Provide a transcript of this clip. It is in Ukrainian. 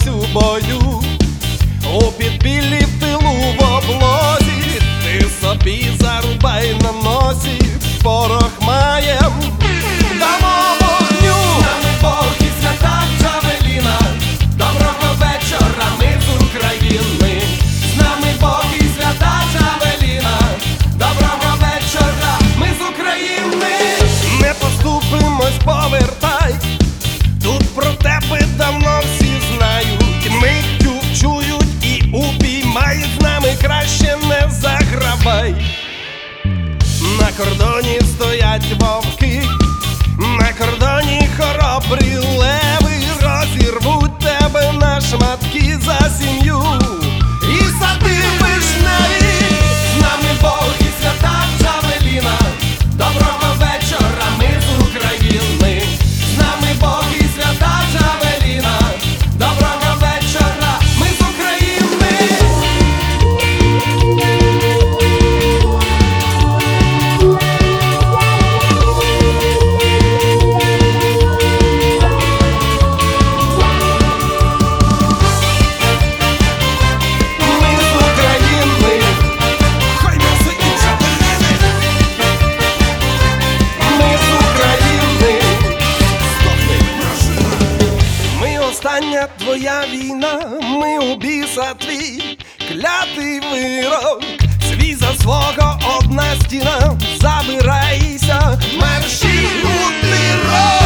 б'ємось у бою, у підпіллі в тилу в облозі, ти собі зарубай на носі, порох маєм, дамо вогню. З нами Бог і свята Джавеліна, доброго вечора, ми з України. З нами Бог і свята Джавеліна, доброго вечора, ми з України. Не поступимось, повертай, тут про тебе давно всі знають, миттю вчують і упіймають, з нами краще не загравай. На кордоні стоять вовки, на кордоні хоробрі леви, розірвуть тебе на шматки за сім'ю і сади вишневі. З нами Бог і свята Джавеліна, доброго вечора, ми з України. З нами Бог і свята Джавеліна, доброго вечора, ми з України. Ми з України, хай м'ясо і джавеліни. Ми з України, здохни, вражина. Ми остання твоя війна, ми у біса твій клятий вирок. Свій за свого одна стіна, забирайся, марші у тирок.